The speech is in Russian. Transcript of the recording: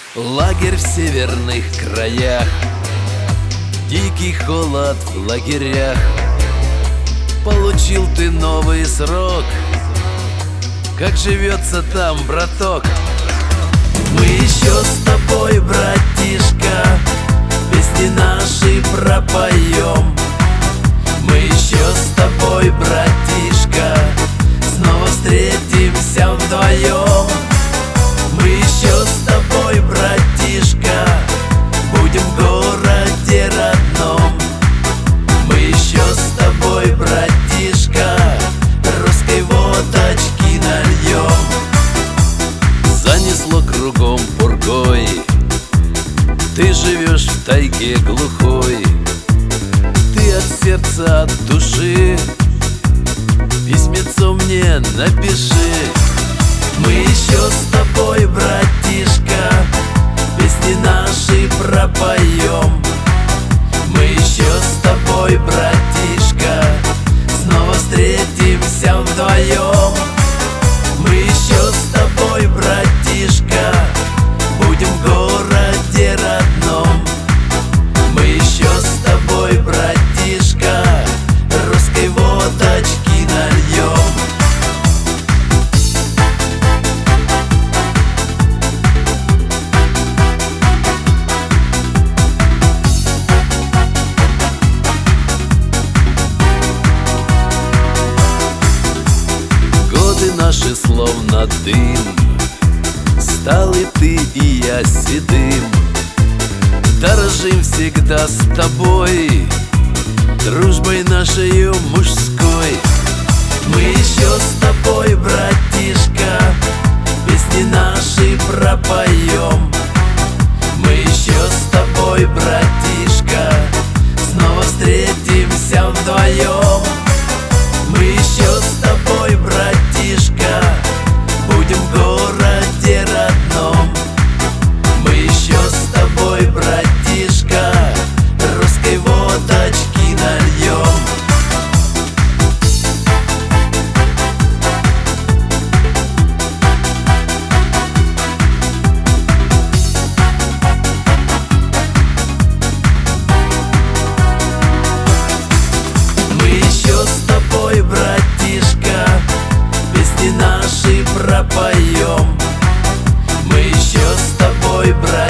Лагерь в северных краях, дикий холод в лагерях. Получил ты новый срок. Как живется там, браток? Мы еще с тобой, братишка, песни наши пропоем. Мы еще с тобой, братишка, снова встретимся вдвоем. Мы еще с тобой, братишка, будем в городе родном. Мы еще с тобой, братишка, русской водочки нальем. Занесло кругом пургой, ты живешь в тайге глухой. Ты от сердца, от души письмецо мне напиши. Мы еще с тобой, братишка, песни наши пропоем. Мы еще с тобой, братишка, снова встретимся вдвоем. Мы еще с тобой, братишка, будем в городе родном. Мы еще с тобой, братишка, русской водочки нальем. Годы наши словно дым, стал и ты, и я седым. Дорожим всегда с тобой, дружбой нашей мужской. Мы еще с тобой, братишка, песни наши пропоем. Мы еще с тобой, братишка, снова встретимся вдвоем. Мы еще с тобой, братишка, будем в городе родном. Мы еще с тобой, братишка, русской водочки нальем. Мы еще с тобой, братишка, песни наши пропоем. Мы еще с тобой, братишка,